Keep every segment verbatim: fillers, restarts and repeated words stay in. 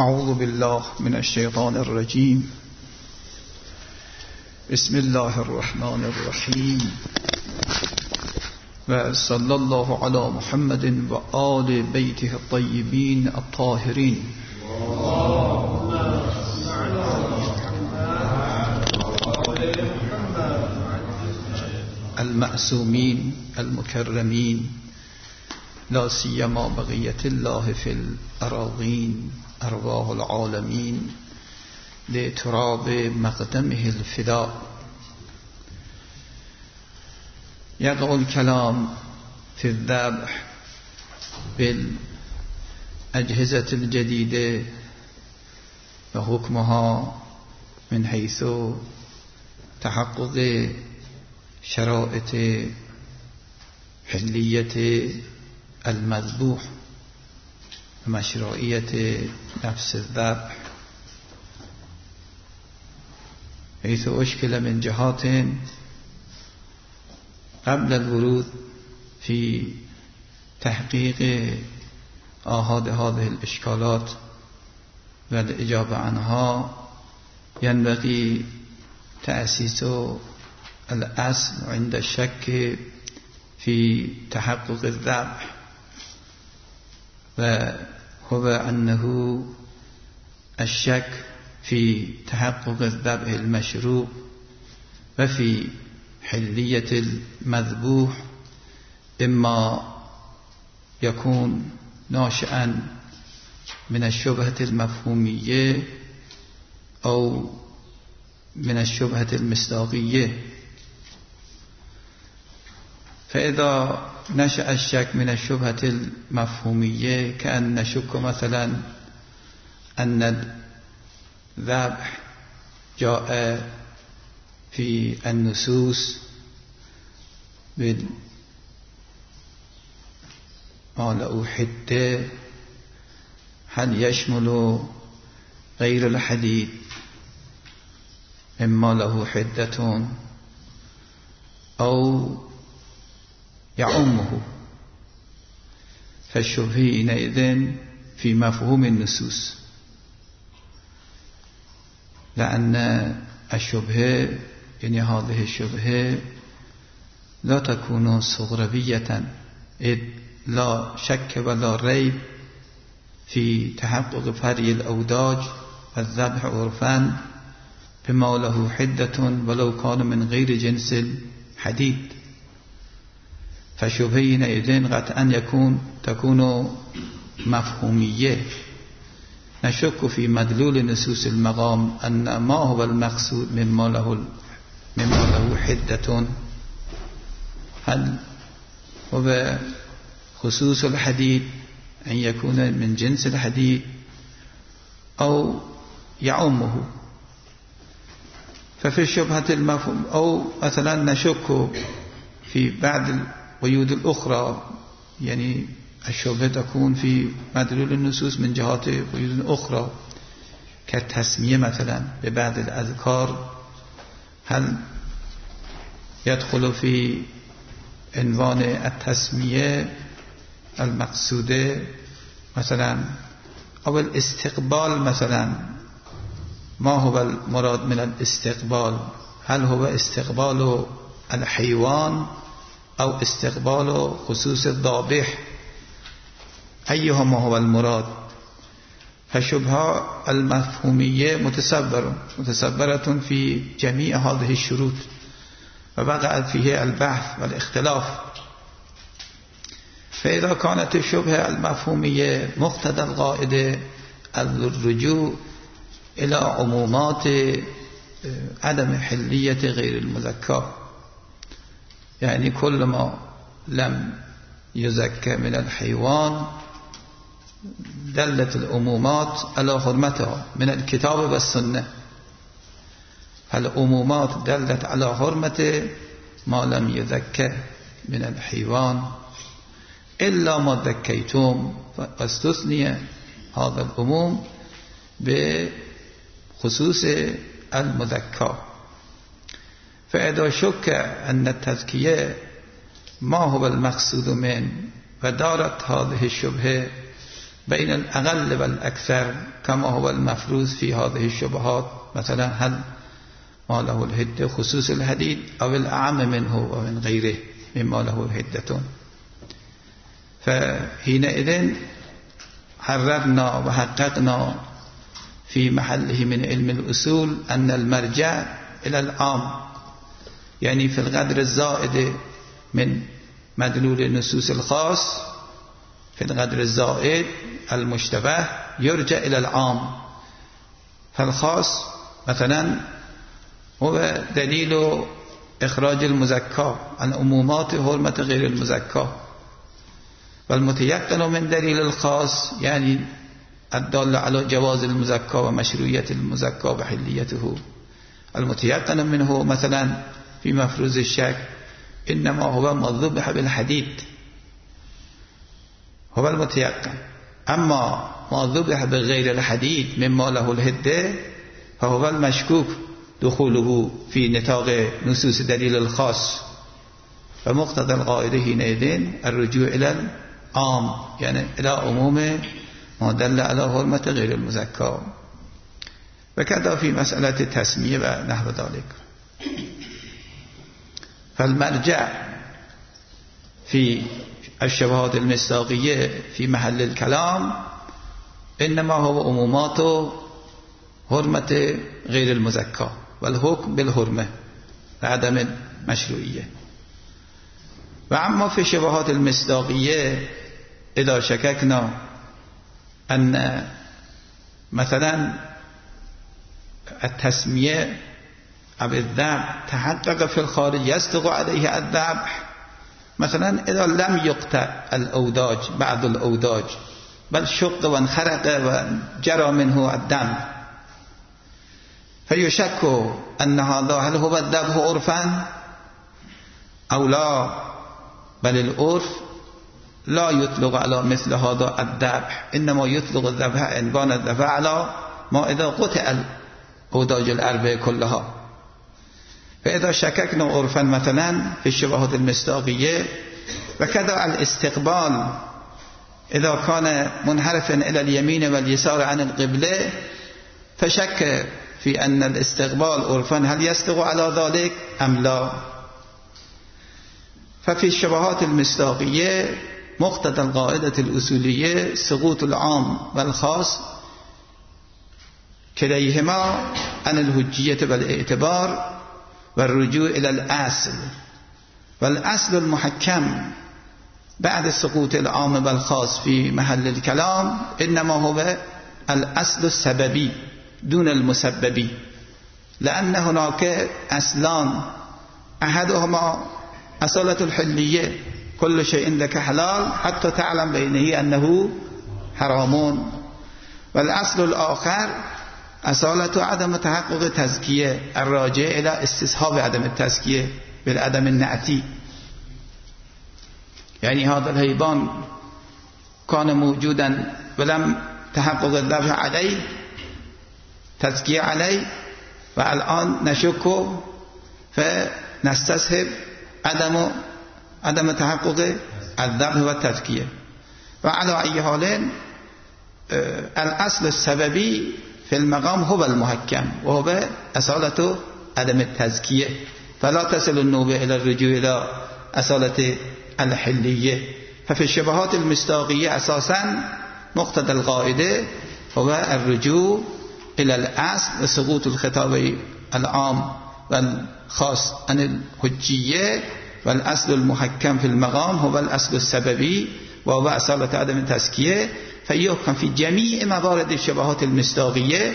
اعوذ بالله من الشیطان الرجیم. بسم الله الرحمن الرحیم و صلی الله علی محمد و آل بیته الطیبین الطاهرین. المعصومین المکرمین لا سیما بقیت الله فی الاراضین ارواح العالمین لتراب مقدمه الفداء. یقع الكلام في الذبح بالأجهزة الجديدة وحكمها من حيث تحقق شرائط حلیت المذبوح و مشروعیت نفس الذبح، حيث أشكل من جهات قبل الورود في تحقيق آحاد هذه الإشكالات والإجابة عنها ينبغي تأسيس الأصل عند الشك في تحقق الذبح، وهو أنه الشك في تحقق الذبح المشروع وفي حلية المذبوح إما يكون ناشئا من الشبهة المفهومية أو من الشبهة المصداقية. فإذا نشأ الشك من الشبهة المفهومية كأن نشك مثلا أن الذبح جاء في النصوص بالما له حدة، هل يشمل غير الحديد مما له حدة أو يعمه؟ فالشبهة حينئذ في مفهوم النصوص، لأن الشبهة يعني هذه الشبهة لا تكون صغروية، إذ لا شك ولا ريب في تحقق فري الأوداج والذبح عرفا بما له حدة ولو كان من غير جنس الحديد. فشبهة حينئذ قطعا يكون تكون مفهومية، نشك في مدلول نصوص المقام أن ما هو المقصود مما له مما له حدة، هل هو خصوص الحديد أن يكون من جنس الحديد أو يعمه؟ ففي الشبهة المفهوم أو مثلا نشك في بعض القيود الأخرى، يعني الشبهة تكون في مدلول النصوص من جهات قيود أخرى كالتسمية مثلا ببعض الأذكار، هل يدخل في عنوان التسمية المقصودة مثلا؟ أو الاستقبال مثلا، ما هو المراد من الاستقبال؟ هل هو استقبال الحيوان أو استقبال خصوص الذابح؟ أيهما هو المراد؟ فالشبهة المفهومية متصبرة متصبرة في جميع هذه الشروط وبقعت فيه البحث والاختلاف. فإذا كانت الشبهة المفهومية مقتضى القاعدة الرجوع إلى عمومات عدم حلية غير المذكى، يعني كل ما لم يزكى من الحيوان دلت العمومات على حرمتها من الكتاب والسنة، فالعمومات دلت على حرمة ما لم يزكى من الحيوان إلا ما ذكيتم، فاستثني هذا العموم بخصوص المذكى. فإذا شك أن التزكية ما هو المقصود من ودارت هذه الشبهة بين الأقل والأكثر كما هو المفروض في هذه الشبهات، مثلا هل ما له الهدة خصوص الحديد أو الأعم منه ومن غيره مما له الهدة. فحينئذ حررنا وحققنا في محله من علم الأصول أن المرجع إلى العام، يعني في القدر الزائد من مدلول النصوص الخاص، في القدر الزائد المشتبه يرجع إلى العام. فالخاص مثلا هو دليل إخراج المزكى عن عمومات حرمة غير المزكى، والمتيقن من دليل الخاص يعني الدال على جواز المزكى ومشروعية المزكى وحليته. المتيقن منه مثلا في مفروض الشك إنما هو ما ذبح بالحديد، هو المتيقن. أما ما ذبح بغير الحديد مما له الهدة فهو المشكوك دخوله في نطاق نصوص دليل الخاص. فمقتضى القاعدة حينئذ الرجوع إلى العام، يعني إلى عموم ما دل على حرمة غير المزكى. وكذا في مسألة التسمية ونحو ذلك. فالمرجع في الشبهات المصداقية في محل الكلام إنما هو عمومات حرمة غير المزكى والحكم بالحرمة عدم المشروعية. وأما في الشبهات المصداقية إذا شككنا أن مثلا التسمية أو الذبح تحقق في الخارج يصدق عليه الذبح، مثلا إذا لم يقطع الأوداج بعض الأوداج بل شق وانخرق وجرى منه الدم، فيشك أن هذا هل هو الذبح عرفا أو لا، بل العرف لا يطلق على مثل هذا الذبح، إنما يطلق الذبح عنوان الذبح على ما إذا قطع الأوداج الأربع كلها. فإذا شككنا عرفا مثلا في الشبهات المصداقية، وكذا الاستقبال إذا كان منحرفا إلى اليمين واليسار عن القبلة فشك في أن الاستقبال عرفا هل يصدق على ذلك أم لا. ففي الشبهات المصداقية مقتضى القاعدة الأصولية سقوط العام والخاص كليهما عن الحجية والاعتبار والرجوع إلى الأصل. والأصل المحكم بعد سقوط العام والخاص في محل الكلام إنما هو الأصل السببي دون المسببي، لأن هناك أصلان أحدهما أصالة الحلية، كل شيء لك حلال حتى تعلم بينه أنه حرام، والأصل الآخر أصالة عدم تحقق تزكية الراجع إلى استصحاب عدم التزكية بالعدم النعتي، يعني هذا الحيوان كان موجودا ولم تحقق الذبح عليه تزكية عليه، والآن نشك فنستصحب عدم عدم تحقق الذبح والتزكية. وعلى أي حال الأصل السببي في المقام هو المحكم وهو أصالة عدم التزكية، فلا تصل النوبة إلى الرجوع إلى أصالة الحلية. ففي الشبهات المصداقية أساسا مقتضى القاعدة هو الرجوع إلى الأصل وسقوط الخطاب العام والخاص عن الحجية، والأصل المحكم في المقام هو الأصل السببي وهو أصالة عدم التزكية، فيحكم في جميع موارد الشبهات المصداقية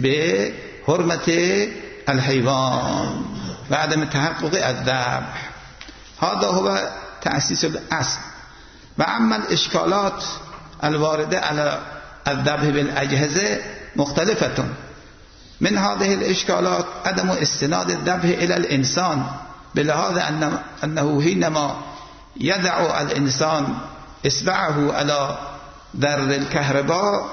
بحرمة الحيوان وعدم تحقق الذبح. هذا هو تأسيس الأصل. وأما الإشكالات الواردة على الذبح بالأجهزة مختلفة. من هذه الإشكالات عدم استناد الذبح إلى الإنسان، بلهذا أنه حينما يضع الإنسان إصبعه على ذر الكهرباء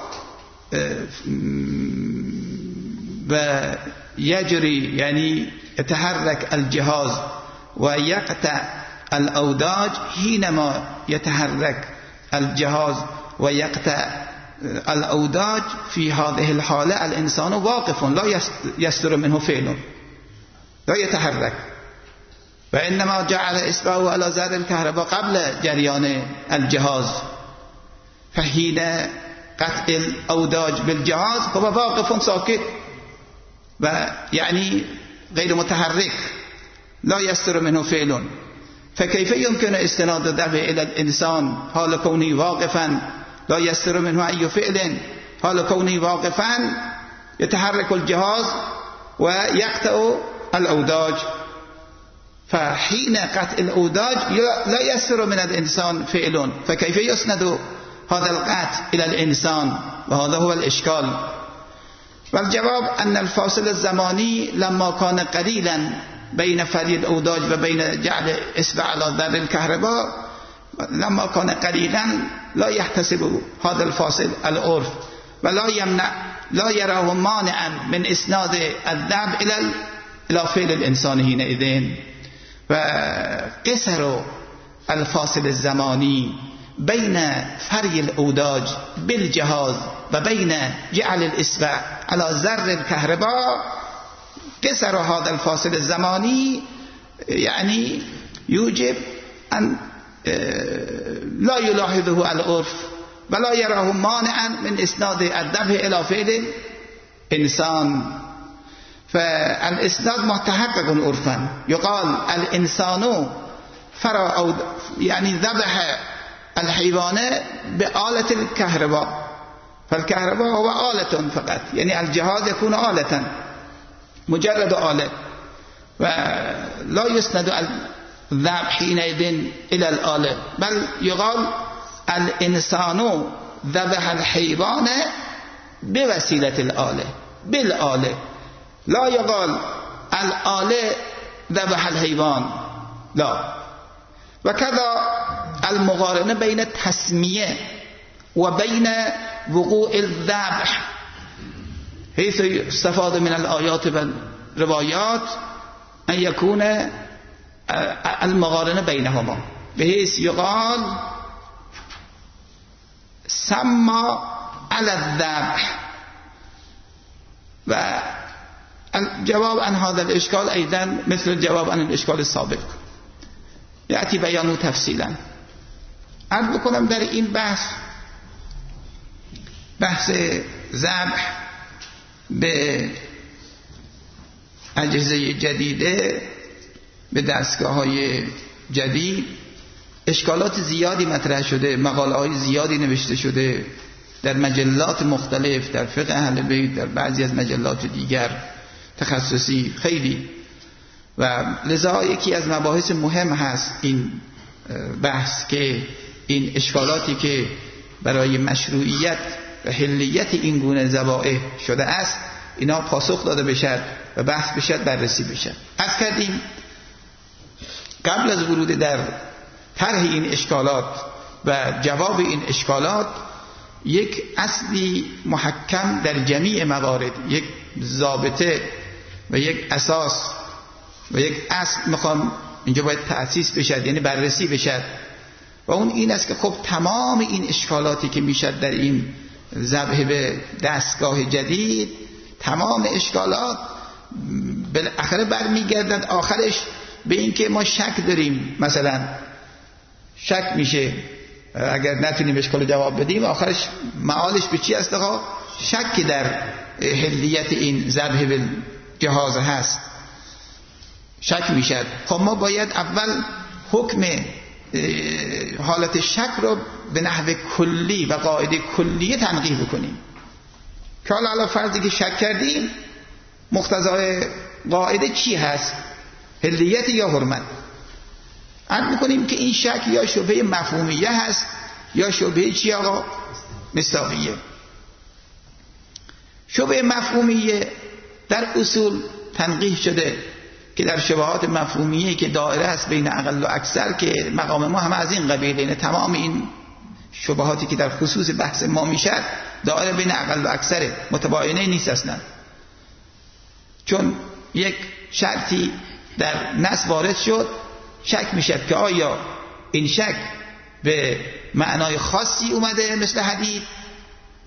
ويجري يعني يتحرك الجهاز ويقطع الأوداج، حينما يتحرك الجهاز ويقطع الاوداج فی هذه الحاله الانسان واقف لا یستر منه فعل لا يتحرك و انما جعل اصبعه على زر الكهرباء قبل جریان الجهاز فحين قطع الاوداج بالجهاز هو واقف ساكت و يعني غير متحرك لا يستر منه فعل فكيف يمكن استناد الضرب الى الانسان حال كونه واقفا لا يستر منه اي فعل حال كونه واقفا يتحرك الجهاز ويقطع الاوداج فحين قطع الاوداج لا يستر من الانسان فعل فكيف يسند هذا القطع الى الانسان وهذا هو الاشكال. والجواب ان الفاصل الزماني لما كان قليلا بين فري الاوداج وبين جعل اصبع على ذر الكهرباء لما كان قليلا لا يحتسب هذا الفاصل العرف ولا يمنع لا يراه مانعا من اسناد الضرب الى الى فعل الانسان حينئذ. وقصر الفاصل الزماني بين فري الاوداج بالجهاز وبين جعل الاصبع على زر الكهرباء قصر هذا الفاصل الزماني يعني يوجب أن لا يلاحظه العرف ولا يراه مانعا من اسناد الدفع الى فعل انسان. فالاسناد متحقق عرفا يقال الانسان فرا او يعني ذبح الحيوان بآلة الكهرباء فالكهرباء هو آلة فقط يعني الجهاز يكون آلة مجرد آلة ولا يسند الذبح حينئذ إلى الآلة بل يقال الإنسان ذبح الحيوان بوسيلة الآلة بالآلة لا يقال الآلة ذبح الحيوان لا. وكذا المقارنة بين التسمية وبين وقوع الذبح حيث يستفاد من الآيات والروايات أن يكون المقارنة بينهما بحيث يقال سمى على الذبح. والجواب عن هذا الإشكال أيضا مثل الجواب عن الإشكال السابق یأتی بیانو تفصیلا. عرض بکنم در این بحث بحث ذبح به اجهزه جدیده به دستگاه های جدید اشکالات زیادی مطرح شده مقاله های زیادی نوشته شده در مجلات مختلف در فقه اهل بیت در بعضی از مجلات دیگر تخصصی خیلی و لذا یکی از مباحث مهم هست این بحث که این اشکالاتی که برای مشروعیت و حلیت این گونه ذبائح شده است اینا پاسخ داده بشد و بحث بشد بررسی بشد. عرض کردیم قبل از ورود در طرح این اشکالات و جواب این اشکالات یک اصلی محکم در جمیع موارد یک ضابطه و یک اساس و یک اصل میخوام اینجا باید تأسیس بشد یعنی بررسی بشد و اون این است که خب تمام این اشکالاتی که میشد در این ذبح به دستگاه جدید تمام اشکالات بالاخره برمیگردند آخرش به این که ما شک داریم مثلا شک میشه اگر نتونیم اشکال جواب بدیم آخرش معالش به چی است آقا شک در حلیت این ذبح به جهاز هست شک میشد. خب ما باید اول حکم حالت شک رو به نحو کلی و قاعده کلی تنقیح بکنیم که حالا علی فرضی که شک کردیم مقتضای قاعده چی هست حلیت یا حرمت. عرض میکنیم که این شک یا شبهه مفهومیه هست یا شبهه چی آقا مصداقیه. شبهه مفهومیه در اصول تنقیح شده که در شبهات مفهومیه که دائره است بین اقل و اکثر که مقام ما هم از این قبیل اینه تمام این شبهاتی که در خصوص بحث ما میشد دائره بین اقل و اکثر متباینه نیست اصلا چون یک شرطی در نص وارد شد شک میشد که آیا این شک به معنای خاصی اومده مثل حدید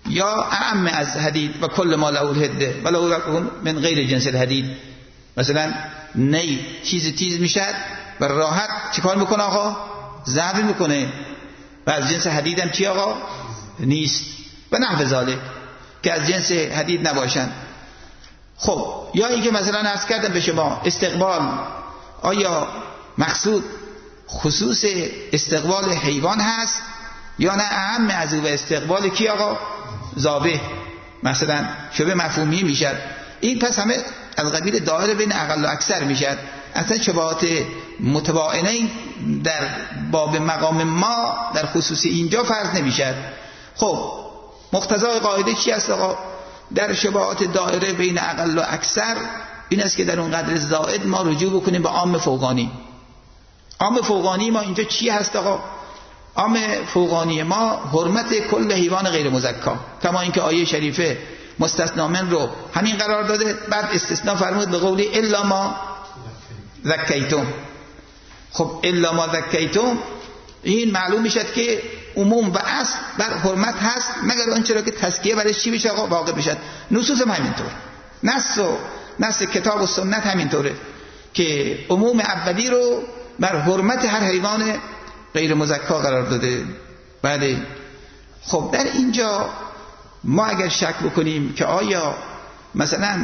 یا اعم از حدید و کل ما له الحده ولو یکن من غیر جنس الحدید. مثلا نی چیز تیز میشد و راحت چیکار میکنه آقا؟ ضرب میکنه و از جنس حدید هم چی آقا؟ نیست و نحو ذالک که از جنس حدید نباشند. خب یا اینکه مثلا عرض کردم به شما استقبال، آیا مقصود خصوص استقبال حیوان هست یا نه اهم از او و استقبال کی آقا؟ ذابح. مثلا شبه مفهومی میشد این، پس همه از قبیل دایره بین اقل و اکثر میشد. اصلا شبهات متباینه در باب مقام ما در خصوص اینجا فرض نمیشد. خب مقتضای قاعده چی است آقا؟ در شبهات دایره بین اقل و اکثر این است که در اون قدر زائد ما رجوع بکنیم به عام فوقانی. عام فوقانی ما اینجا چی هست آقا؟ عام فوقانی ما حرمت کل حیوان غیر مزکا، کما اینکه آیه شریفه مستثنا من رو همین قرار داده، بعد استثناء فرمود به قولی الا ما زکیتم. خب الا ما زکیتم این معلوم میشد که عموم و اصل بر حرمت هست مگر آنچه را که تزکیه برش چی بشه آقا؟ واقع بشد. نصوص هم همینطور، نص و نص کتاب و سنت همینطوره که عموم اولی رو بر حرمت هر حیوان غیر مزکا قرار داده. بله. خب در اینجا ما اگر شک بکنیم که آیا مثلا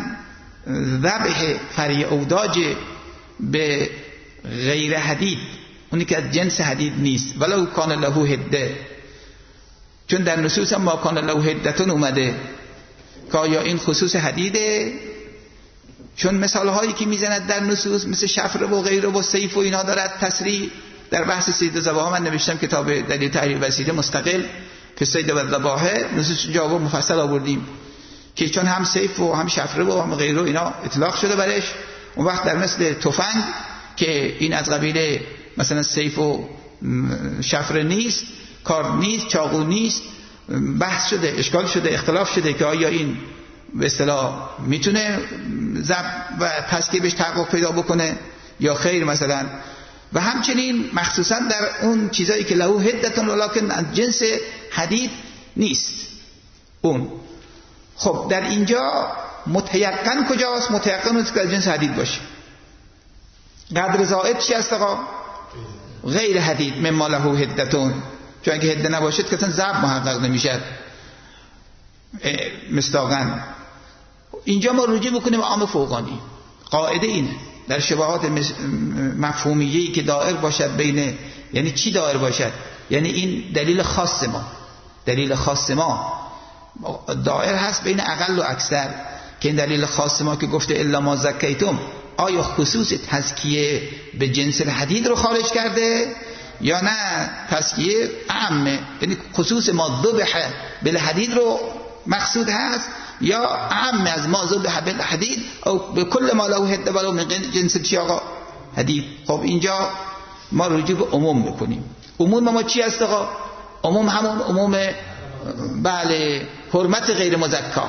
ذبح فری اوداج به غیر حدید، اونی که از جنس حدید نیست، ولو کان له حده، چون در نصوص ما کان له حدتون اومده که آیا این خصوص حدیده؟ چون مثال هایی که میزند در نصوص مثل شفره و غیره و سیف و اینا دارد تصریح. در بحث سید ذباح من نوشتم کتاب دلیل تحریر وسیله مستقل که سید و ذباح نصوص جواب مفصل آوردیم که چون هم سیف و هم شفره و هم غیره اینا اطلاق شده برش، اون وقت در مثل تفنگ که این از قبیل مثلا سیف و شفره نیست، کار نیست، چاقو نیست، بحث شده، اشکال شده، اختلاف شده که آیا این به اصطلاح میتونه ضبط و تزکیه بهش تحقق پیدا بکنه یا خیر مثلا. و همچنین مخصوصا در اون چیزایی که له حدتون ولکن از جنس حدید نیست اون. خب در اینجا متیقن کجاست؟ متیقن است که از جنس حدید باشه. قدر زائد چی است آقا؟ غیر حدید مما له حدتون، چون اگه حده نباشد که اصلا ضبط محقق نمیشد مصداقاً. اینجا ما رجوع بکنیم به عام فوقانی. قاعده اینه در شبهات مفهومیه‌ای که دائر باشد بین، یعنی چی دائر باشد؟ یعنی این دلیل خاص ما، دلیل خاص ما دائر هست بین اقل و اکثر، که این دلیل خاص ما که گفته الا ما زکیتم آیا خصوص تزکیه به جنس الحدید رو خارج کرده یا نه تزکیه عامه، یعنی خصوص ما ذبح بالحدید رو مقصود هست یا عام از ما ذبح بالحدید او به کل ما له حده ولو من جنس چی آقا؟ حدید. خب اینجا ما رجوع به عموم بکنیم. عموم ما چی هست آقا؟ عموم همون عموم بله حرمت غیر مزکا،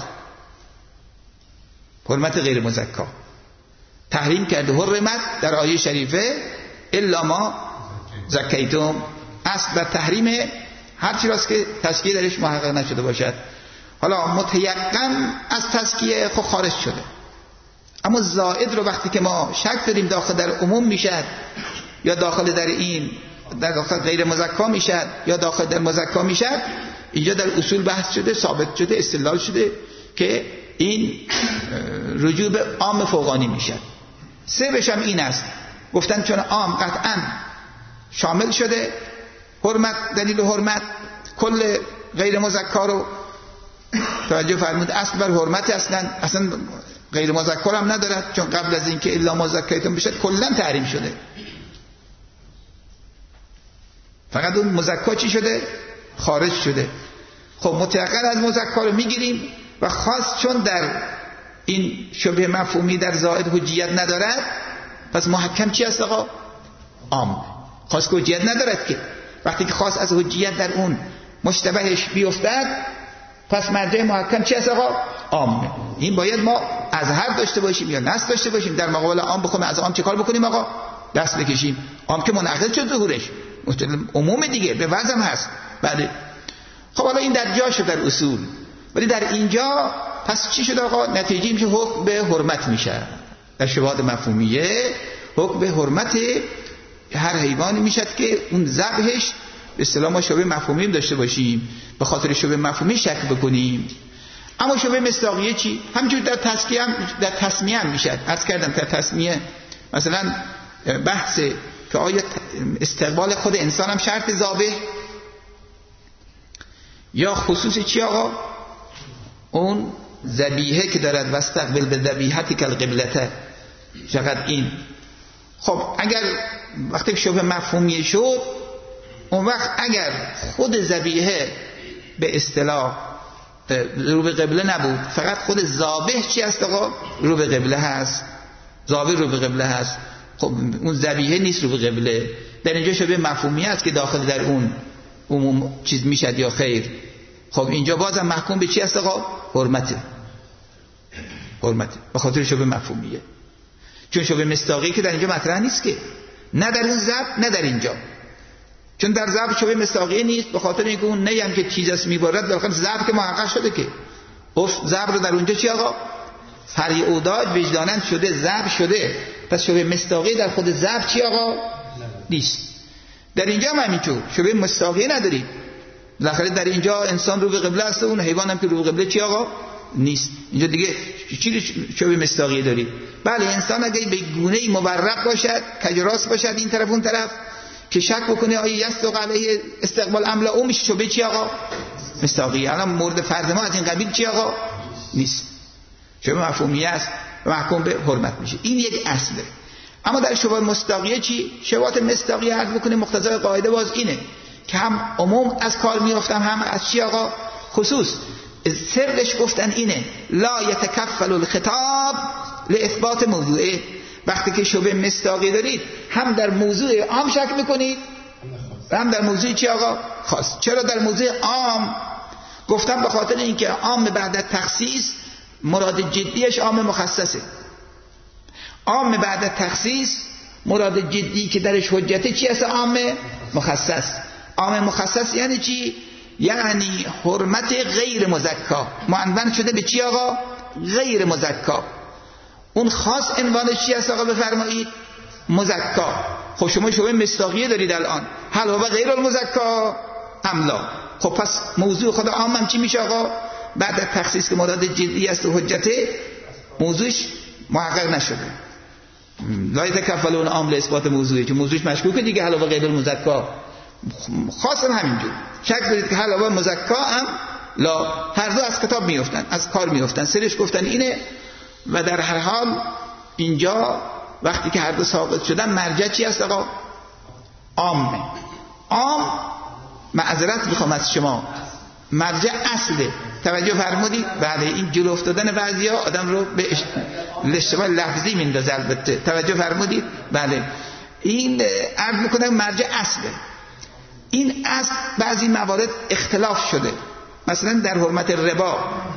حرمت غیر مزکا تحریم کرده، حرمت در آیه شریفه الا ما زکیتم، اصل بر تحریم هر چی راست که تزکیه درش محقق نشده باشد. حالا متیقن از تزکیه خود خارج شده، اما زائد رو وقتی که ما شک داریم داخل در عموم میشد یا داخل در این در داخل غیر مزکا میشد یا داخل در مزکا میشد، اینجا در اصول بحث شده، ثابت شده، استدلال شده که این رجوع به عام فوقانی میشد. سه بشم این است، گفتن چون عام قطعا شامل شده، حرمت دلیل حرمت کل غیر مزکا رو توجه فرمود، اصل بر حرمت اصلا اصلا غیر مزکا هم ندارد، چون قبل از اینکه الا ما زکیتم بشه کلا تحریم شده، فقط اون مزکا چی شده؟ خارج شده. خب متأخر از مزکا رو میگیریم و خاص چون در این شبه مفهومی در زائد حجیت ندارد، پس محکم چی است آقا؟ عام. خاص که حجیت ندارد که، وقتی که خاص از حجیت در اون مشتبهش بیفتد پس مرجع محکم چی است آقا؟ عام. این باید ما از هر داشته باشیم یا نص داشته باشیم، در مقابل عام بخوام از عام چه کار بکنیم آقا؟ دست بکشیم. عام که منعقد شد ظهورش، عموم دیگه به وضع هست. بله. خب حالا این در جاش در اصول، ولی در اینجا پس چی شد آقا؟ نتیجه میشه حکم به حرمت میشه. در شبهات مفهومیه حکم به حرمت هر حیوانی میشد که اون ذبحش به اصطلاح ما شبه مفهومی داشته باشیم، به خاطر شبه مفهومی شک بکنیم. اما شبه مصداقیه چی؟ همینجور در تسکیه هم در تسمیه هم میشد. عرض کردم در تسمیه مثلا بحث که آیا استقبال خود انسان هم شرط ذابح یا خصوص چی آقا؟ اون ذبیحه که دارد واستقبل به ذبیحتی که القبلته، چقدر این. خب اگر وقتی شبه مفهومی شد، اون وقت اگر خود ذبیحه به اصطلاح رو به قبله نبود، فقط خود ذابح چی هست آقا؟ رو به قبله هست، ذابح رو به قبله هست، خب اون ذبیحه نیست رو به قبله. در اینجا شبه مفهومی است که داخل در اون عموم چیز میشد یا خیر. خب اینجا بازم محکوم به چی هست آقا؟ حرمته. حرمته به خاطر شبه مفهومیه. چون شبه مصداقی که در اینجا مطرح نیست که، نه در اون ذبح نه در اینجا. چون در ذبح شبه مصداقی نیست، به خاطر اینکه اون نی هم که چیز است میبارد داخل ذبح که محقق شده که گفت ذبح رو در اونجا چی آقا؟ فرع اوداج وجدانن شده، ذبح شده. پس شبه مصداقی در خود ذبح چی آقا؟ نیست. در اینجا هم همینطور شبه مصداقی ندارید. بالاخره در اینجا انسان رو به قبله است، اون حیوان هم که رو به قبله چی آقا؟ نیست. اینجا دیگه چی شبه مصداقی دارید؟ بله انسان اگه به گونه‌ای مورق باشد، کجراست باشد این طرف اون طرف، که شک بکنه آیا یصدق علیه استقبال املا، اون میشه شبه چی آقا؟ مصداقی. الان مورد فرض ما از این قبیل چی آقا؟ نیست. شبه مفهومیه است و محکوم به حرمت میشه. این یک اصله. اما در شبه مصداقیه چی؟ شبهات مصداقیه عرض بکنه مقتضای قاعده باز اینه که هم عموم از کار میافتن، هم از چی آقا؟ خصوص. سرش گفتن اینه لا یتکفل الخطاب لاثبات موضوعه. وقتی که شبه مصداقی دارید هم در موضوع عام شک میکنید و هم در موضوع چی آقا؟ خاص. چرا در موضوع عام گفتم؟ به خاطر اینکه عام بعد از تخصیص مراد جدیش عام مخصصه. عام بعد از تخصیص مراد جدی که درش حجته چی است؟ عام مخصص. عام مخصص یعنی چی؟ یعنی حرمت غیر مزکا معنون شده به چی آقا؟ غیر مزکا. اون خاص عنوانش چی است آقا بفرمایید؟ مزکا. خب شما شبه مصداقیه دارید الان، هل هو غیر المزکا ام لا؟ خب پس موضوع خود عام هم چی میشه آقا؟ بعد از تخصیص که مراد جدی است و حجته، موضوعش محقق نشده. لا یتکفلون عام لاثبات موضوعی، چون موضوعش مشکوکه دیگه. هل هو غیر المزکا خاص هم همینجور. شک دارید که هل هو مزکا هم لا، هر دو از کتاب میافتن، از کار میافتن. سرش گفتن اینه. و در هر حال اینجا وقتی که هر دو ساقط شدن مرجع چی است آقا؟ عامه. عام معذرت میخوام از شما، مرجع اصله. توجه فرمودید؟ بله این جلو افتادن بعضیا آدم رو به اشتباه لفظی میندازه. البته توجه فرمودید؟ بله این عرض میکنم مرجع اصله. این اصل بعضی موارد اختلاف شده. مثلا در حرمت ربا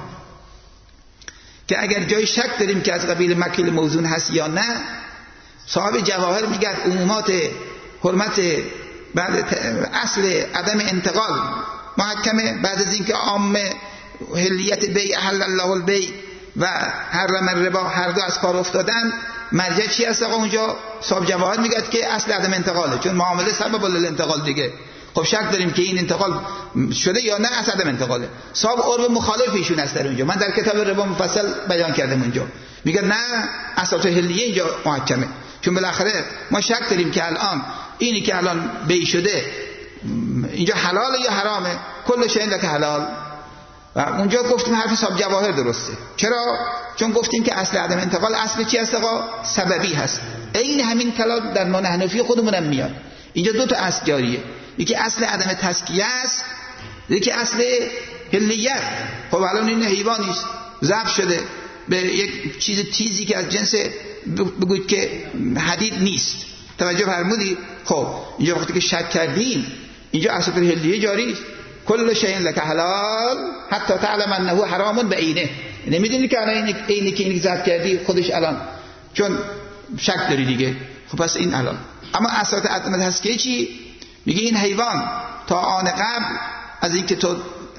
که اگر جای شک داریم که از قبیل مکیل موزون هست یا نه، صاحب جواهر میگه عمومات حرمت بعد اصل عدم انتقال محکمه. بعد از اینکه عام حلیت بیع حل الله البیع و حرم الربا هر دو از کار افتادن، مرجع چی هست آقا اونجا؟ صاحب جواهر میگه که اصل عدم انتقاله، چون معامله سبب الانتقال دیگه. خب شک داریم که این انتقال شده یا نه، از عدم انتقاله. صاحب عرب مخالف ایشون است در اونجا. من در کتاب ربا مفصل بیان کردم اونجا. میگه نه اساس حلیه اینجا محکمه، چون بالاخره ما شک داریم که الان اینی که الان بیع شده اینجا حلاله یا حرامه. کل شیء لک حلال. و اونجا گفتیم حرف صاحب جواهر درسته. چرا؟ چون گفتیم که اصل عدم انتقال اصل چی هست آقا؟ سببی هست. این همین کلام در نان حنفی خودمونم میاد. اینجا دو تا اصل جاریه، یکی اصل عدم تزکیه است، یکی اصل حلیت. خب الان این حیوانی است ذبح شده به یک چیز تیزی که از جنس بگوید که حدید نیست. توجه فرمودید؟ خب اینجا وقتی که شک کردیم اینجا اصل حلیه جاری است. کل شیء لک حلال حتی تعلم انه حرام بعینه. نمیدونی که الان اینی که اینی ذبح کردی خودش الان چون شک داری دیگه. خب پس این الان. اما اساس عدم تزکیه چی؟ میگه این حیوان تا آن قبل از اینکه تو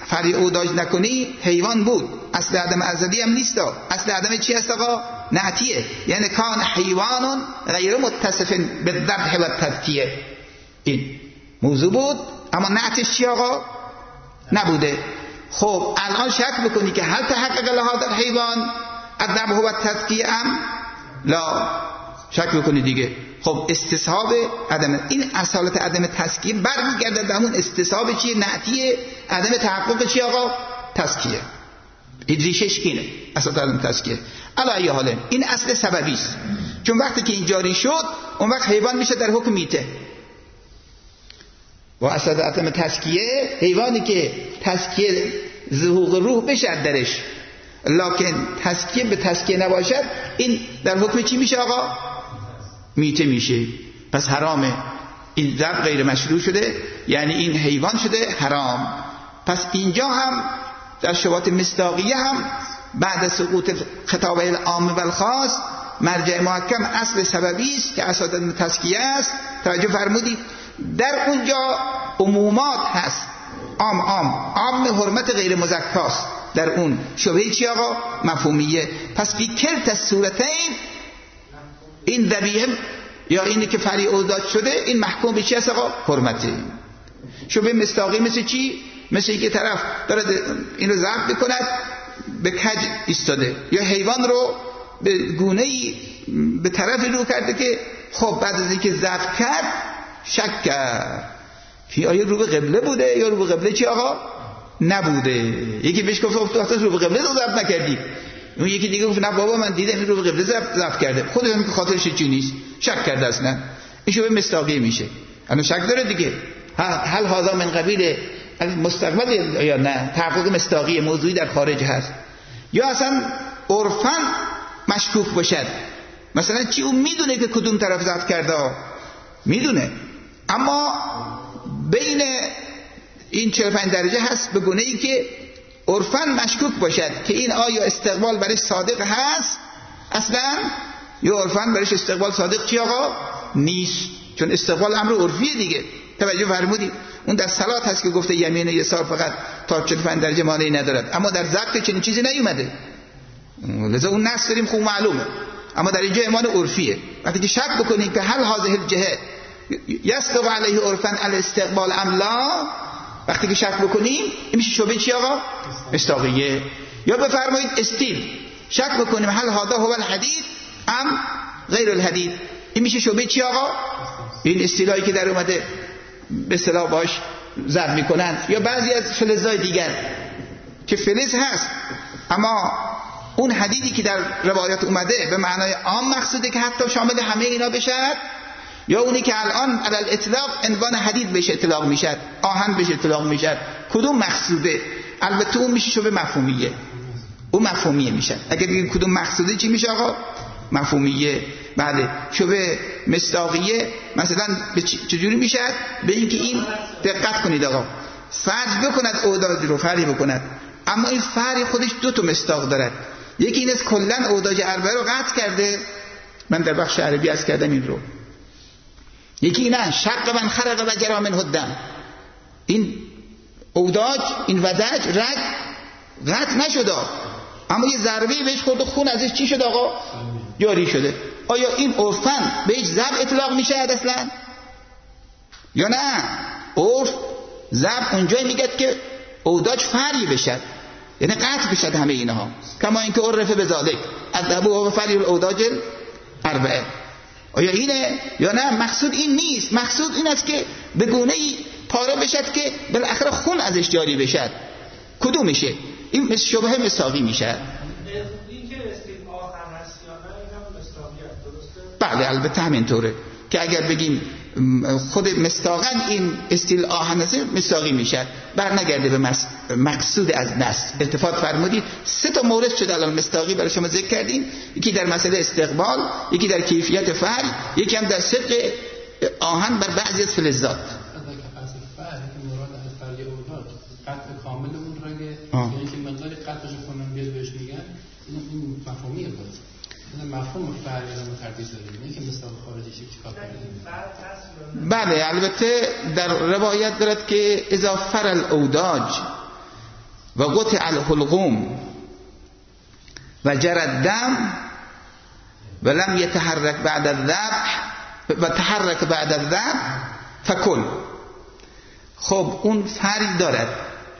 فرع اوداج نکنی حیوان بود، اصل عدم ازلی هم نیست. اصل عدم چی هست آقا؟ نعتیه. یعنی کان حیوان غیر متصف بالذبح و التذکیه، این موضوع بود اما نعتش چی آقا؟ نبوده. خب الان شک بکنی که هل تحقق لها در حیوان الذبح و التذکیه ام لا، شک بکنی دیگه. خب استصحاب عدم، این اصالت عدم تزکیه برمیگرده به همون استصحاب چیه؟ نعتیه، عدم تحقق چی آقا؟ تزکیه. این ریشش اینه، اصالت عدم تزکیه. علی ای حال این اصل سببی است، چون وقتی که این جاری شد اون وقت حیوان میشه در حکم میته. با اصالت عدم تزکیه حیوانی که تزکیه ظهور روح بشه درش، لکن تزکیه به تزکیه نباشد، این در حکم چی میشه آقا؟ میته میشه. پس حرامه، این ذبح غیر مشروع شده، یعنی این حیوان شده حرام. پس اینجا هم در شبهات مصداقیه هم بعد سقوط خطاب العام و الخاص مرجع محکم اصل سببی است که اساس تزکیه است. توجه فرمودید در اونجا عمومات هست، عام عام عام حرمت غیر مزکاست در اون شبهه چی آقا؟ مفهومیه. پس بی کلت صورتین این ذبیحه یا اینی که فرع اوضاع شده این محکوم به چی هست آقا؟ حرمته. شبهه مصداقی مثل چی؟ مثل اینکه طرف داره این رو ضبط بکند به کج ایستاده، یا حیوان رو به گونه‌ای به طرف رو کرده که خب بعد از اینکه ضبط کرد شک کرد که آیا رو به قبله بوده یا رو به قبله چی آقا؟ نبوده. یکی بهش گفت افتاد رو به قبله رو ضبط نکردی، اون یکی دیگه گفت نه بابا من دیدم این رو به قبله ضبط کرده، خودش هم که خاطرش چی نیست شک کرده اصلا. این شبه مصداقی میشه. الان شک داره دیگه، هل هذا من قبیل مستقبل یا نه؟ تحقق مصداقی موضوعی در خارج هست، یا اصلا عرفاً مشکوک باشد. مثلا چی اون میدونه که کدوم طرف ضبط کرده، میدونه، اما بین این چهل و پنج درجه هست به گونه ای که عرفاً مشکوک باشد که این آیا استقبال برش صادق هست اصلا، یا عرفاً برش استقبال صادق چی آقا؟ نیست. چون استقبال امر عرفیه دیگه. توجه فرمودید؟ اون در صلات هست که گفته یمین یسار فقط تا چهل و پنج درجه مانعی ندارد، اما در ضبط چنین چیزی نیومده، لذا اون نص داریم خوب معلومه. اما در اینجا ایمان عرفیه. وقتی که شک بکنید که هل هذه الجهه یصدق علیه عرفا الاستقبال ام لا، وقتی که شک بکنیم این میشه شبهه چی آقا؟ مصداقیه. یا بفرمایید استیل، شک بکنیم هل هذا هو الحدید ام غیر الحدید، این میشه شبهه چی آقا؟ این استیلایی که در اومده به اصطلاح باش ضرب میکنن، یا بعضی از فلزای دیگر که فلز هست اما اون حدیدی که در روایات اومده به معنای عام مقصوده که حتی شامل همه اینا بشد، یا اونی که الان علل اطلاق عنوان حدید بهش اطلاق میشد، آهن بهش اطلاق میشد، کدوم مقصوده؟ البته اون میشه شبه مفهومیه، اون مفهومیه میشه. اگه بگیم کدوم مقصوده چی میشه آقا؟ مفهومیه. بله. شبه مصداقیه مثلا به چجوری میشه؟ به اینکه این دقت کنید آقا، فرض بکند اوداج رو فرض بکند، اما این فرض خودش دو تا مصداق دارد. یکی این است کلا اوداج اربعه رو قطع کرده، من در بخش عربی عرض کردم این رو. یکی نه شق من خرق و جرا منه الدم، این اوداج این ودج رگ قطع نشده اما یه ضربه بهش خورده خون ازش چی شد آقا؟ جاری شده. آیا این عرفاً بهش ضرب اطلاق میشه اصلا یا نه؟ عرف ضرب اونجایی میگه که اوداج فری بشد، یعنی قطع بشد همه اینها، کما اینکه عرفه به ذالک الذبح و فری الاوداج اربعه. آیا اینه یا نه؟ مقصود این نیست، مقصود این است که به گونه‌ای پاره بشد که بالاخره خون ازش جاری بشد. کدوم میشه؟ این مثل شبهه مصداقی میشه. بله البته همینطوره که اگر بگیم خود مصداقاً این استیل آهن است مصداقی میشه، برنگرده به مقصود از نص. التفات فرمودید سه تا مورد شد الان مصداقی برای شما ذکر کردیم، یکی در مسئله استقبال، یکی در کیفیت فعل، یکی هم در صدق آهن بر بعضی از فلزات. قطع کامل اون رنگ، یعنی که مقداری قطعش کنن بیاد بهش میگن این مفهومیه باز. مثلا مفهوم فرعی رو تردید داریم، اینکه مثلا خارجی چیکار کنیم. بله البته در روایت دارد که اذا فر الاوداج و قطع الحلقوم و جرى الدم و لم يتحرك بعد الذبح و تحرک بعد الذبح فکل. خب اون فرع دارد،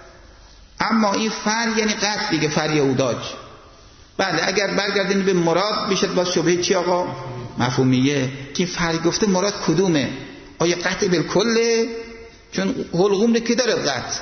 اما این فرع یعنی قطع دیگه، فرع اوداج. بله اگر برگردین به مراد بشد باز شبهه چی آقا؟ مفهومیه که این فرع گفته مراد کدومه؟ آیا قطع بالکله؟ چون حلقوم رو که داره قطع،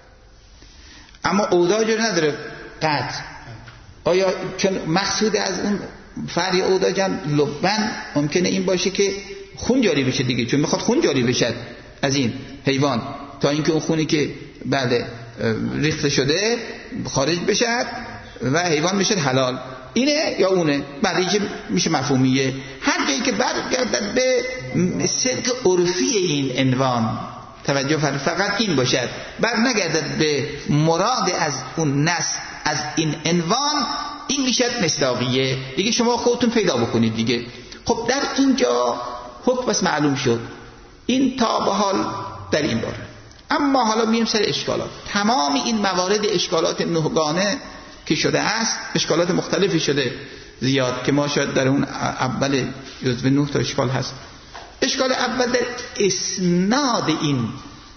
اما اوداج رو نداره قطع. آیا چون مقصود از اون فرع اوداج هم لبن ممکنه این باشه که خون جاری بشه دیگه، چون میخواد خون جاری بشه از این حیوان تا اینکه اون خونی که بعد ریخته شده خارج بشه و حیوان بشه حلال. اینه یا اونه؟ بعد که میشه مفهومیه. هر جایی که برگردد به صدق عرفی این عنوان توجه فرد فقط این باشد، بر نگردد به مراد از اون نص از این عنوان، این میشد مصداقیه دیگه. شما خودتون پیدا بکنید دیگه. خب در اینجا حکم بس معلوم شد. این تا به حال در این باره. اما حالا میریم سر اشکالات. تمام این موارد اشکالات نهگانه که شده است، اشکالات مختلفی شده زیاد که ما شاید در اون اول جزو نه تا اشکال هست. اشکال اول در اسناد این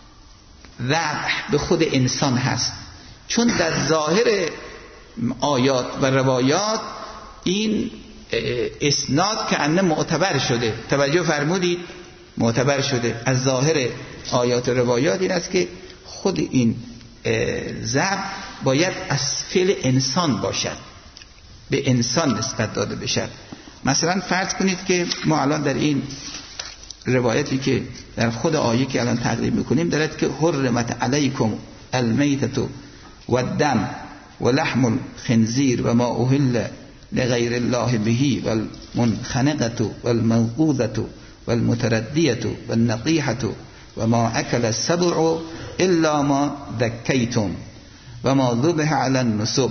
ذبح به خود انسان هست، چون در ظاهر آیات و روایات این اسناد که انه معتبر شده. توجه فرمودید؟ معتبر شده. از ظاهر آیات و روایات این است که خود این ذبح باید از فعل انسان باشد، به انسان نسبت داده بشد. مثلا فرض کنید که ما الان در این روایتی که در خود آیه که الان تقریب میکنیم دارد که حرمت علیکم المیتة و الدم و لحم الخنزیر و ما اهل لغیر الله بهی و المنخنقة و الموقوذة و المتردیة و النقیحة و ما اکل السبع الا ما ذکیتم و ما ذبح علی النصب.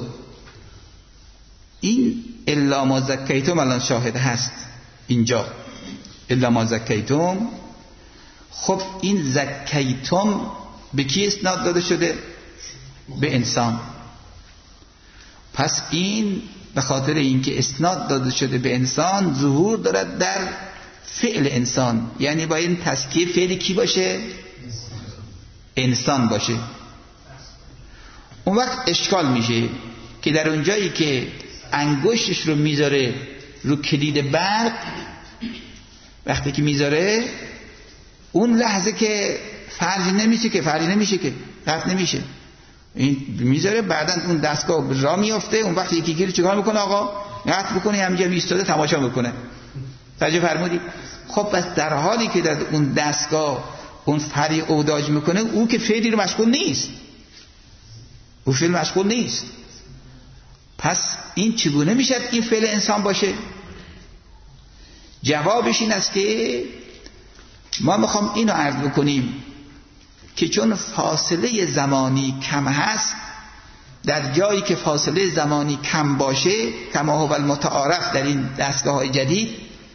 این الا ما ذکیتم الان شاهد هست اینجا، الا ما ذکیتم. خب این ذکیتم به کی اسناد داده شده؟ به انسان. پس این به خاطر اینکه اسناد داده شده به انسان ظهور دارد در فعل انسان، یعنی باید این تزکیه فعل کی باشه؟ انسان باشه. اون وقت اشکال میشه که در اون جایی که انگشتش رو میذاره رو کلید برق، وقتی که میذاره اون لحظه که فرج نمیشه که فرج نمیشه که قطع نمیشه، این میذاره بعداً اون دستگاه راه میافته. اون وقت یکی یکی چیکار میکنه آقا؟ قطع میکنه، همینجا ایستاده تماشا میکنه. توجه فرمودید؟ خب پس در حالی که در اون دستگاه اون فری اوداج میکنه، او که فعلی رو مشغول نیست، او فعل مشغول نیست. پس این چگونه میشد این فعل انسان باشه؟ جوابش این است که ما میخوام اینو عرض بکنیم که چون فاصله زمانی کم هست، در جایی که فاصله زمانی کم باشه کما هو المتعارف در این دستگاه‌های جدید،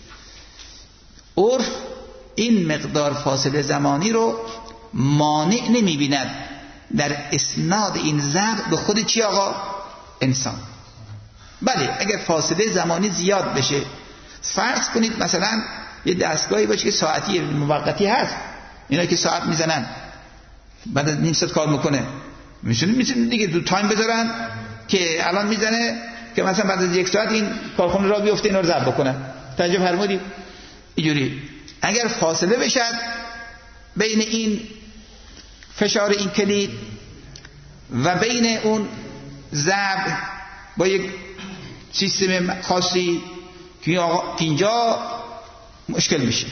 عرف این مقدار فاصله زمانی رو مانع نمی‌بیند در اسناد این ذبح به خود چی آقا؟ انسان. بله اگر فاصله زمانی زیاد بشه، فرض کنید مثلا یه دستگاهی باشه که ساعتی موقتی هست، اینا که ساعت میزنن بعد از نیم ساعت کار میکنه، میشونه میتونه دیگه دو تایم بذارن که الان میزنه که مثلا بعد از یک ساعت این کارخونه را بیفته اینا رو ضبط بکنن. توجه فرمودید؟ اینجوری اگر فاصله بشد بین این فشار این کلید و بین اون ضبط با یک سیستم خاصی که اینجا مشکل میشه،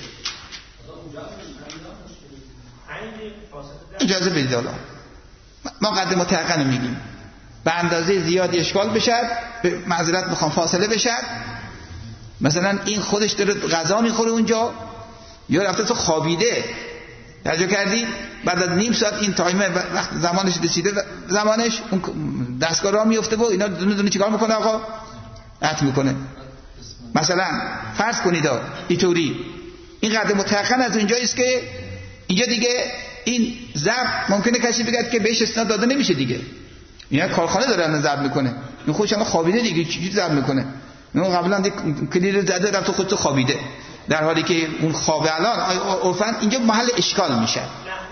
اجازه بدید حالا ما قد متحقن میگیم به اندازه زیادی اشکال بشد، به معذرت بخوام فاصله بشد. مثلا این خودش داره غذا میخوره اونجا یا رفته تو خوابیده، توجه کردید؟ بعد از نیم ساعت این تایم وقت زمانش رسیده، زمانش اون دستگاه راه میفته و اینا دونه دونه چیکار میکنه آقا؟ قطع میکنه. مثلا فرض کنید اینطوری این قدر متأخر از اونجایی است که اینجا دیگه این ضبط ممکنه کسی بگه که بهش اسناد داده نمیشه دیگه، اینا کارخانه داره ضبط میکنه، این خودش الان خوابیده دیگه، چی ضبط میکنه؟ اون قبلا کلید رو زده رفت خودت خوابیده، در حالی که اون خواب الان عرفاً اینجا محل اشکال میشه.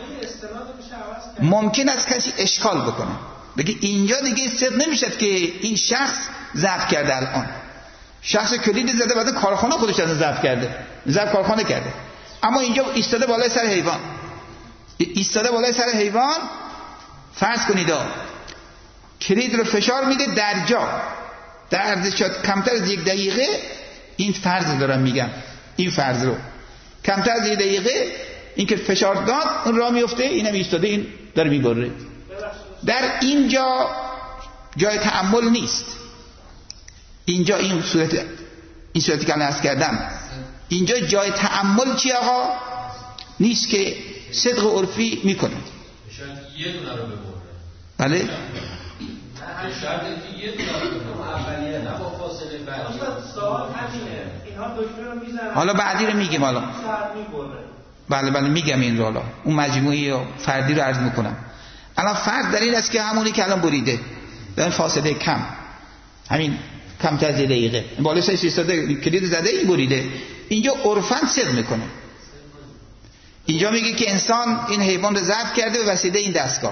ممکن است کسی اشکال بکنه بگه اینجا دیگه صدق نمیشد که این شخص ضبط کرده، الان شخص کلید زده بعد کارخانه خودش از ضبط کرده، ضبط کارخانه کرده، اما اینجا ایستاده بالای سر حیوان، ایستاده بالای سر حیوان. فرض کنید کلید رو فشار میده در جا، در عرض شد کمتر از یک دقیقه، این فرض دارم میگم، این فرض رو کمتر از یک دقیقه این که فشار داد اون راه میفته، اینم ایستاده، این داره میبره. در اینجا جای تأمل نیست، اینجا این صورت این صورتی که من عرض کردم اینجا جای تأمل چی آقا نیست که صدق عرفی میکنه. شاید یه دونه رو ببره. بله به شرط که یه دونه رو ببره اولیه، نه با فاصله بعدی. سوال همینه، اینها دکتر رو میزنن، حالا بعدی رو میگیم، حالا بله بله میگم این رو، حالا اون مجموعی و فردی رو عرض میکنم. الان فرض در این است که همونی که الان بریده در این فاصله کم، همین کمتر از دقیقه بالای سر ایستاده کلید زده، این بریده، اینجا عرفاً صدق میکنه. اینجا میگه که انسان این حیوان رو ضبط کرده به وسیله این دستگاه.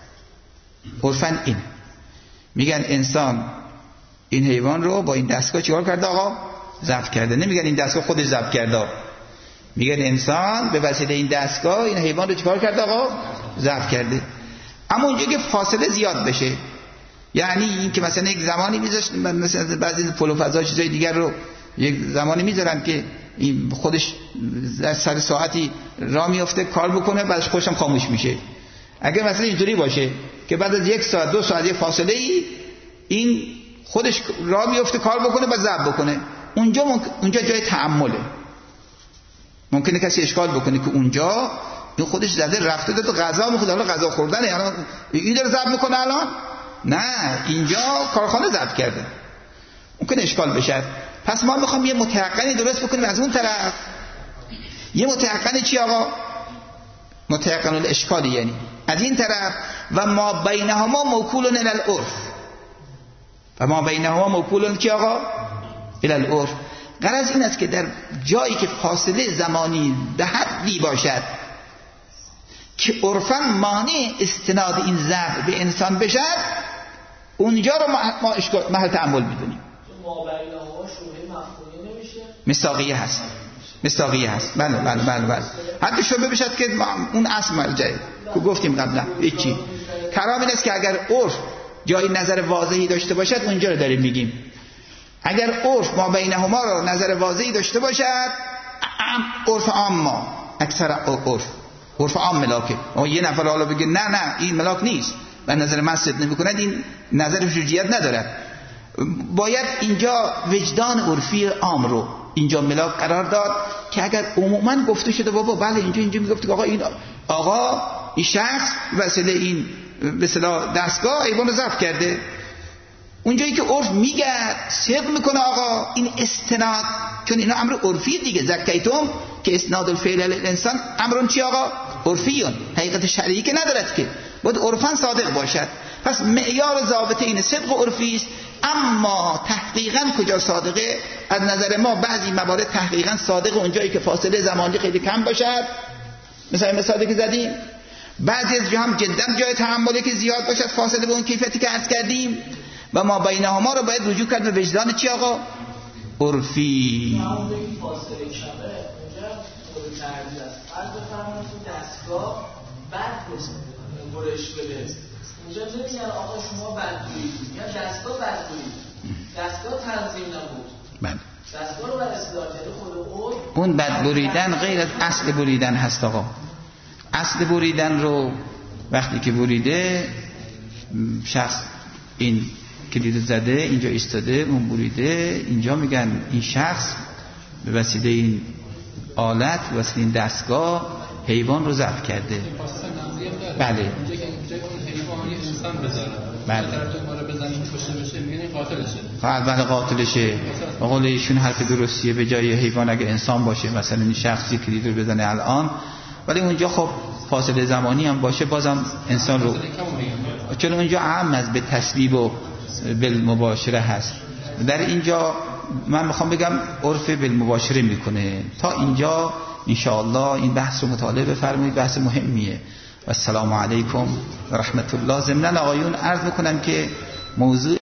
عرفاً این میگن انسان این حیوان رو با این دستگاه چیکار کرده آقا؟ ضبط کرده. نمیگن این دستگاه خودش ضبط کرده، میگن انسان به وسیله این دستگاه این حیوان رو چیکار کرده آقا؟ ضبط کرده. اما اونجا که فاصله زیاد بشه، یعنی این که مثلا یک زمانی میذاشت، مثلا بعضی پلو فضا چیزای دیگر رو یک زمانی میذارن که این خودش در سر ساعتی راه میفته کار بکنه، بعدش خودش خاموش میشه. اگر مثلا اینطوری باشه که بعد از یک ساعت دو ساعت فاصله ای این خودش راه میفته کار بکنه و ضبط بکنه، اونجا ممکن... اونجا جای تأمله. ممکنه کسی اشکال بکنه که اونجا این خودش زده رفته داد غذا میخواد، حالا غذا خوردنه، الان این داره ضبط میکنه الان؟ نه، اینجا کارخانه ضبط کرده، ممکن اشکال بشه. پس ما میخوام یه متيقنی درست بکنیم از اون طرف. یه متيقن چی آقا؟ متيقن الاشکالی، یعنی از این طرف و ما بینهما موکول الی العرف، و ما بینهما موکول چی آقا؟ الی العرف. غرض این است که در جایی که فاصله زمانی به حدی باشد که عرفاً مانع استناد این ضبط به انسان بشد، اونجا رو ما اشکال محل تأمل میدونیم. ما بینهما شبهه مفهومی نمیشه، مصداقیه هست، مصداقیه هست. بله بله بله بله. حتی شبهه بشد که اون اصل مرجعه که گفتیم قبلا. هیچی. کلام این است که اگر عرف جای نظر واضحی داشته باشد، اونجا رو داریم میگیم. اگر عرف ما بینهما رو نظر واضحی داشته باشد، عرف عام ما اکثر عرف عرف عام ملاکه. اما یه نفر حالا بگه نه نه این ملاک نیست و نظر من صدق نمی‌کند، این نظر حجیت ندارد. باید اینجا وجدان عرفی عام رو اینجا ملاک قرار داد که اگر عموما گفته شده بابا بله اینجا اینجا میگفت که آقا این آقا این شخص وسیله این به اصطلاح دستگاه ایوان رو ضبط کرده، اونجایی که عرف میگه صدق میکنه آقا این استناد، چون اینا امر عرفی دیگه، زکیتم که اسناد الفعل الانسان امرون چی آقا؟ عرفیون، حقیقت شرعی که ندارد که، باید عرفاً صادق باشد. پس معیار ضابط این صدق عرفی است. اما تحقیقاً کجا صادقه؟ از نظر ما بعضی موارد تحقیقاً صادق اونجایی که فاصله زمانی خیلی کم باشد، مثلا مثالی که زدیم. بعضی از جا هم جدا جای تحملی که زیاد باشد، فاصله به اون کیفیتی که عرض کردیم. و ما بینهما رو باید رجوع کرد به وجدان چی آقا؟ عرفی. فاصله کمه اونجا خود تردید است. فرض بفرمایید تو دستگاه بد برش بده، اونجا نمیگن آقا شما بد بودید، یا دستگاه بد بودید، دستگاه تنظیم نبود. بله. دستگاه رو بر اصلاح کرده خود اون. اون بد بریدن غیر از اصل بریدن هست آقا. اصل بریدن رو وقتی که بریده شخص این کلید زده اینجا ایستاده، اون بریده، اینجا میگن این شخص به وسیله این آلت، به وسیله این دستگاه حیوان رو ضبط کرده. بله. انسان بذاره بله. طرف ما رو بزنیم کشته بشه میگن قاتلشه. بله قاتلشه. به قول ایشون حرف درستیه، به جای حیوان اگه انسان باشه مثلا این شخصی کلید رو بزنه الان، ولی اونجا خب فاصله زمانی هم باشه بازم انسان رو چون اونجا عام از به تسبیب و بالمباشره هست. در اینجا من میخوام بگم عرف بالمباشره میکنه. تا اینجا انشاءالله این بحث رو مطالعه بفرمایید، بحث مهمیه. و السلام علیکم و رحمت الله. ضمناً آقایون عرض میکنم که موضوع